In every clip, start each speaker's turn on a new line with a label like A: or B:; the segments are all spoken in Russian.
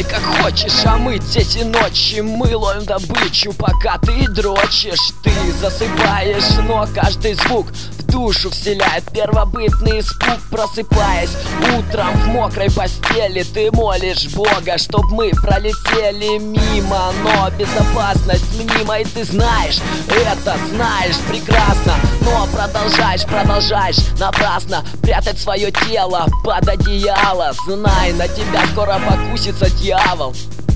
A: делай как хочешь, а мы эти ночи мы ловим добычу, пока ты дрочишь. Ты засыпаешь, но каждый звук в душу вселяет первобытный испуг. Просыпаясь утром в мокрой постели, ты молишь Бога, чтоб мы пролетели мимо. Но безопасность мнима, и ты знаешь, это знаешь прекрасно. Но продолжаешь напрасно прятать свое тело под одеяло. Знай, на тебя скоро покусится дьявол.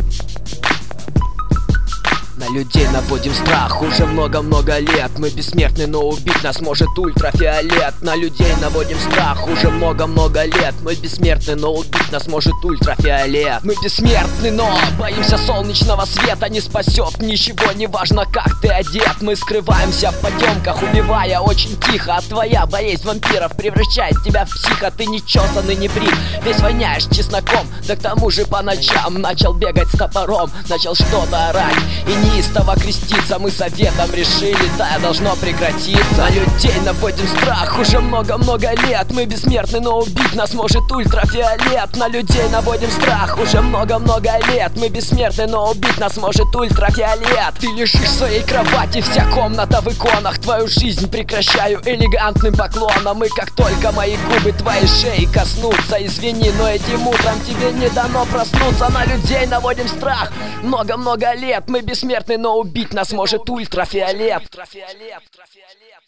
A: На людей наводим страх уже много-много лет. Мы бессмертны, но убить нас может ультрафиолет. На людей наводим страх уже много-много лет. Мы бессмертны, но убить нас может ультрафиолет. Мы бессмертны, но боимся солнечного света. Не спасет ничего, не важно как ты одет. Мы скрываемся в потемках, убивая очень тихо. А твоя боязнь вампиров превращает тебя в психа. Ты не чесанный, не брит, весь воняешь чесноком. Да к тому же по ночам начал бегать с топором, начал что-то орать и неистово креститься. Мы советом решили, да, должно прекратиться. На людей наводим страх уже много-много лет. Мы бессмертны, но убить нас может ультрафиолет. На людей наводим страх уже много-много лет. Мы бессмертны, но убить нас может ультрафиолет. Ты лежишь своей кровати, вся комната в иконах. Твою жизнь прекращаю элегантным поклоном. И как только мои губы твоей шеи коснутся, извини, но этим утром тебе не дано проснуться. На людей наводим страх много-много лет. Мы бессмертны, но убить нас может ультрафиолет.